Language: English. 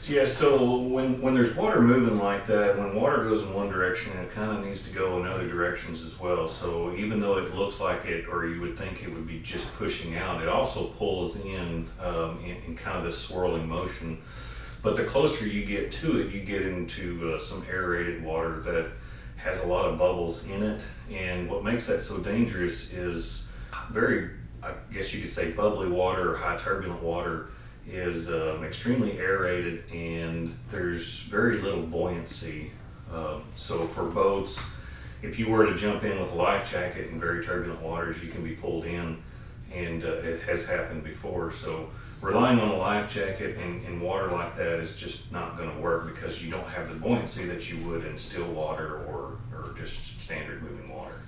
Yeah, so when there's water moving like that, when water goes in one direction, it kind of needs to go in other directions as well. So even though it looks like it, or you would think it would be just pushing out, it also pulls in kind of this swirling motion. But the closer you get to it, you get into some aerated water that has a lot of bubbles in it. And what makes that so dangerous is very, I guess you could say, bubbly water or high turbulent water is extremely aerated, and there's very little buoyancy. So for boats, if you were to jump in with a life jacket in very turbulent waters, you can be pulled in, and it has happened before. So relying on a life jacket in water like that is just not going to work because you don't have the buoyancy that you would in still water or just standard moving water.